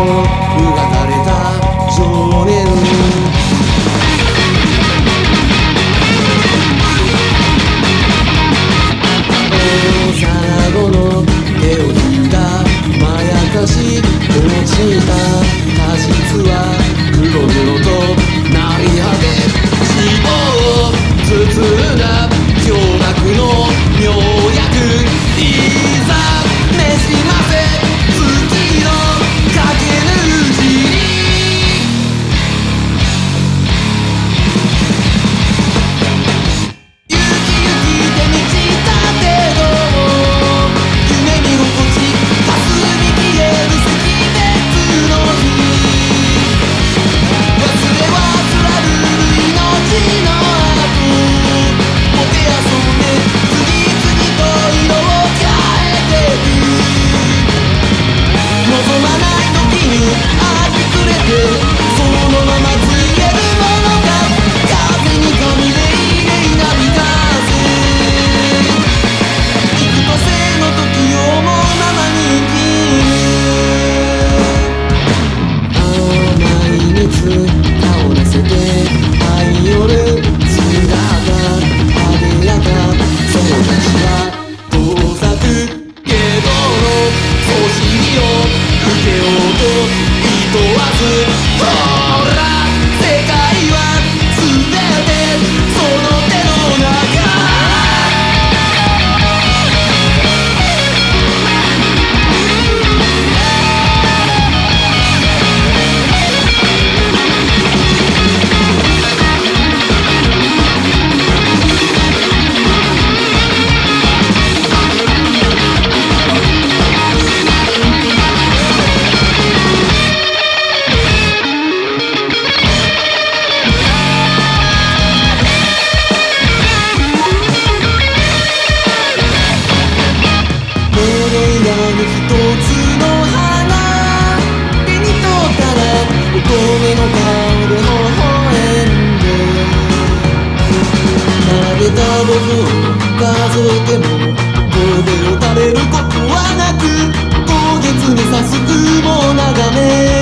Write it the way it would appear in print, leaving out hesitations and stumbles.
描かれた少年。幼子の手を引いたまやかし落ちた果実は黒々となり果て、死を包んだ驚愕の妙薬。いざ召しませ月の影主に。ゆきゆきて満ちたてど夢見心地霞み消える惜別の日。忘れはつらる命の後もてあそんで次々と色を変えてく。望まない時にありふれてそのまま消えるものが風に噛みれいれいなびかせ。幾度生の時を思うままに生きる。甘い蜜顔らせて這い寄る姿あでやか。その足は遠ざくけどそしみを受けようといとわず。ほら世界は全てその手の中。一つの花手に取ったら乙女の顔で微笑んで、並べたボズを数えても神戸を垂れることはなく、今月に刺す雲を眺め